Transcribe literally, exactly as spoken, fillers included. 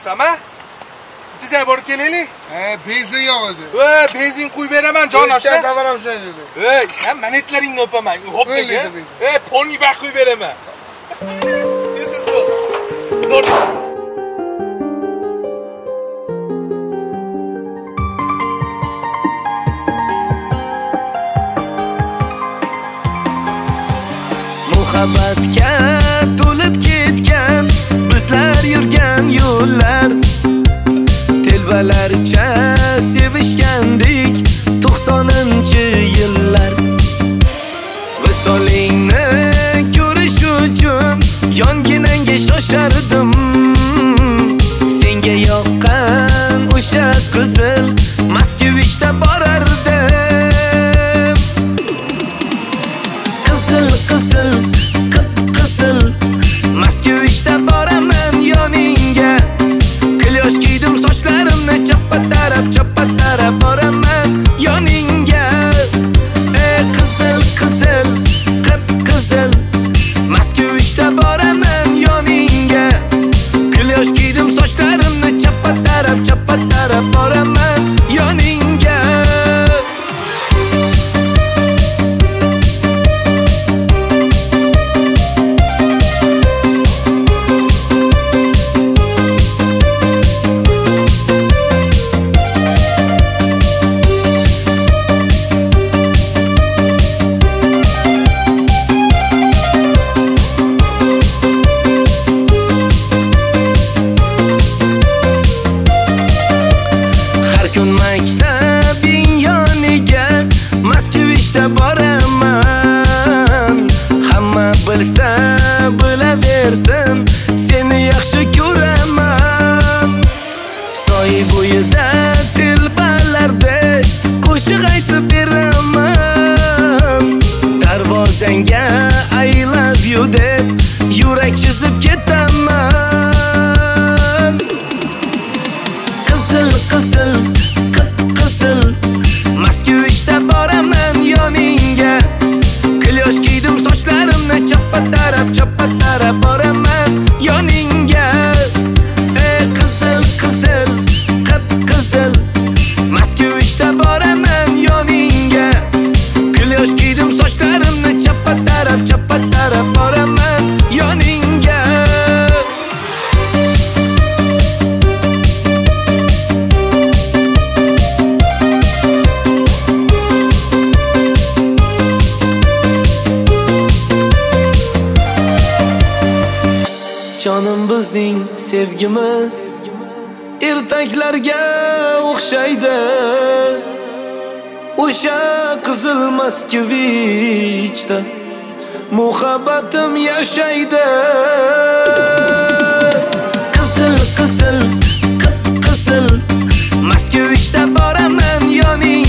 bo'lsam, ha? Bitta joy borib kelaylik. Ha, benzin yo'q o'zi. Voy, benzin quyib beraman, jon osha. Bitta safar ham shunday dedi. Voy, sen manetlaringni o'paman. Hoppaga. Ey, ponni baq quyib beraman. This is good. Zo'r. Muhabbatga to'lib ketgan bizlar yurgan yo'llar, telbalarcha sevishgandik to'qsoninchi yillar. Visolingni ko'rish uchun yonginangga shoshardim, senga yoqqan o'sha qizil Moskvichda borardim. Qizil qizil qip-qizil Moskvichda boraman yoningga, klyosh kiydim sochlarimni chappa-tarab chappa-tarab boraman yoningga. Ey qizil qizil qip-qizil Moskvichda boraman yoningga, klyosh kiydim sochlarimni chappa-tarab chappa-tarab boraman yoningga. Har kun maktabing yoniga Moskvichda boraman. Hamma bilsa bilaversin, seni yaxshi ko'raman. Soy bo'yida telbalardek qo'shiq aytib beraman. Darvozangga I love you deb yurak chizib ketaman. Qizil qizil qip-qizil Moskvichda boraman yoningga, klyosh kiydim sochlarimni chappa-tarab chappa-tarab boraman yoningga. Ey qizil qizil qip-qizil Moskvichda boraman yoningga, klyosh kiydim sochlarimni chappa-tarab chappa-tarab boraman yoningga. Jonim bizning sevgimiz ertaklarga o'xshaydi, o'sha qizil Moskvichda muhabbatim yashaydi. Qizil qizil qip-qizil Moskvichda boraman yoning